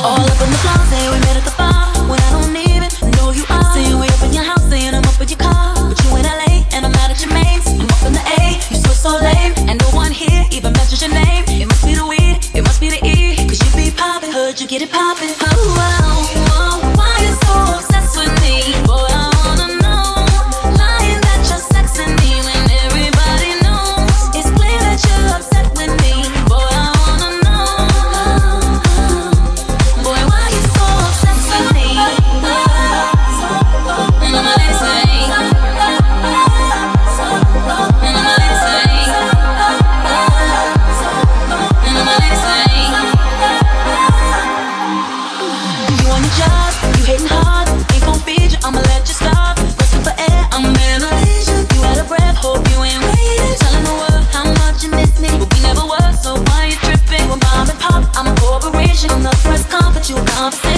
All up in the floor, say we met at the bar when I don't even know you are. Saying we up in your house, saying I'm up in your car, but you in LA and I'm out at your mains. I'm up in the A, you so lame, and no one here even mentions your name. It must be the weed, it must be the E, 'cause you be poppin', heard you get it poppin'. Oh, why you so obsessed with me? Boy, I wanna know, lying that you're sexing me when everybody knows. It's clear that you're upset with me. Boy, I wanna know, boy, why you so obsessed with me? And I'm listening, and I'm listening, and I'm listening. You on your job, you hating hard, ain't gon' feed you, I'ma let you starve. Looking for air, I'm in Malaysia. You out of breath, hope you ain't waiting. Telling the world how much you miss me, but we never were, so why you tripping? When mom and pop, I'm a corporation. I'm the first come, but you a conversation.